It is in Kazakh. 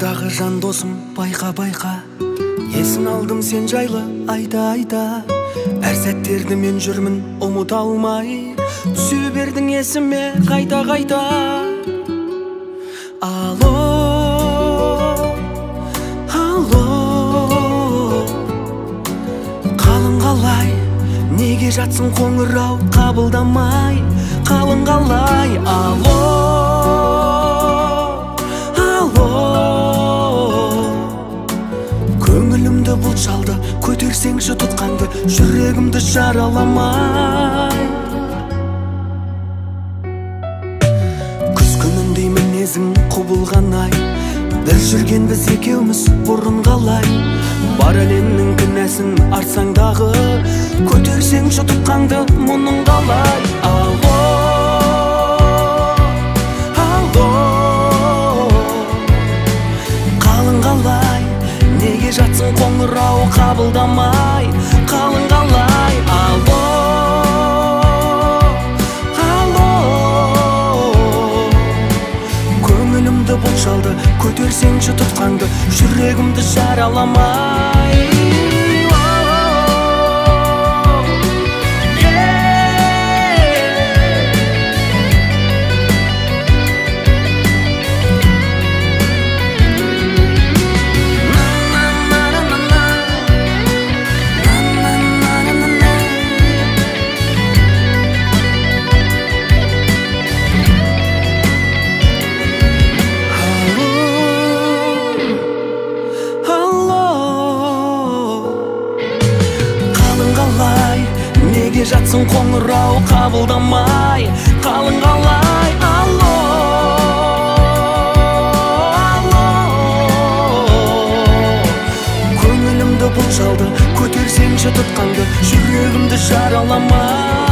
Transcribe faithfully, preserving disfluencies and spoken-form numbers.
Жанымдағы жан досым, байқа байқа, есін алдым сен жайлы айта айта. Әр сәттерді мен жүрмін ұмыта алмай, түсе бердің есіме қайта қайта. Алло, алло, қалың қалай, неге жатсың қоңырау қабылдамай, қалың қалай. Алло, көңілімді бұлт шалды, көтерсеңші тұтқанды, жүрегімді жараламай. Күз күніндей мінезің құбылған ай, бір жүрген біз екеуміз бұрын қалай. Бар әлемнің кінәсін артсаң дағы, көтерсеңші тұтқанды, мұның қалай. Алло, алло, қалың қалай, неге жатсың қоңырау қабылдамай, қалың қалай. Алло, алло, көңілімді бұлт шалды, көтерсеңші тұтқанды, жүрегімді жараламай. Неге жатсың қоңырау қабылдамай, қалың қалай. Алло, алло, көңілімді бұлт шалды, көтерсеңші тұтқанды, жүрегімді жараламай.